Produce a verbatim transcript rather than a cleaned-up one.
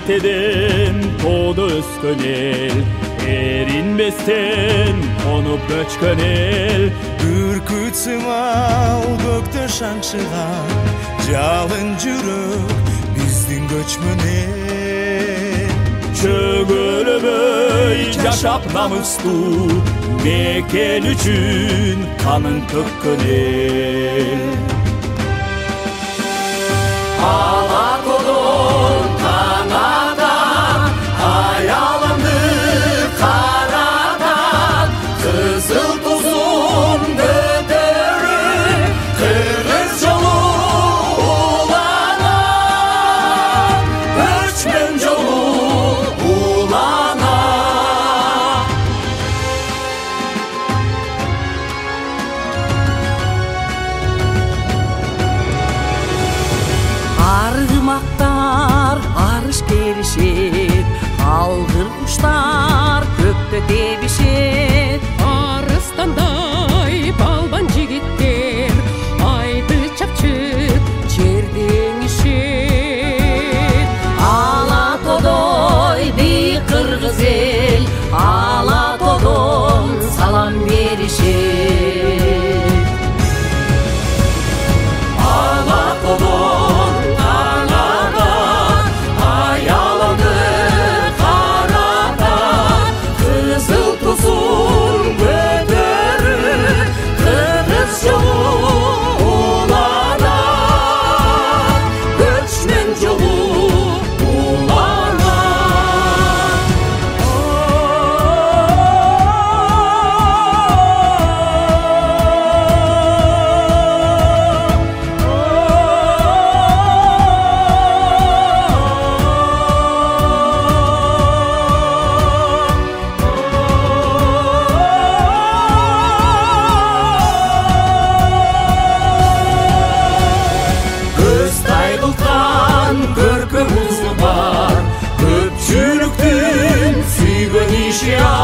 ертеден тоодо өскөн эл, эринбестен конуп көчкөн эл. Бүркүт сымал көктө шаңшыган жалын жүрөк биздин көчмөн эл. Чөгөлөбөй жашап намыстуу мекен үчүн канын төккөн эл. Алатодон канатан аялымды каратан, кызыл тузун көтөрүп кыргыз жолу уланат, көчмөн жолу уланат. Аргымактар арыш керишет, алгыр куштар көктө тебишет. Арыстандай балбан жигиттер айды чапчып жерди эңишет. Алатодой бийик кыргыз эл, Алатодон салам беришет. Алатодон канатан аялымды каратан, кызыл тузун көтөрүп кыргыз жолу уланат, көчмөн жолу уланат. Көз тайгылткан көркөм узу бар, көпчүлүктүн сүйгөн иши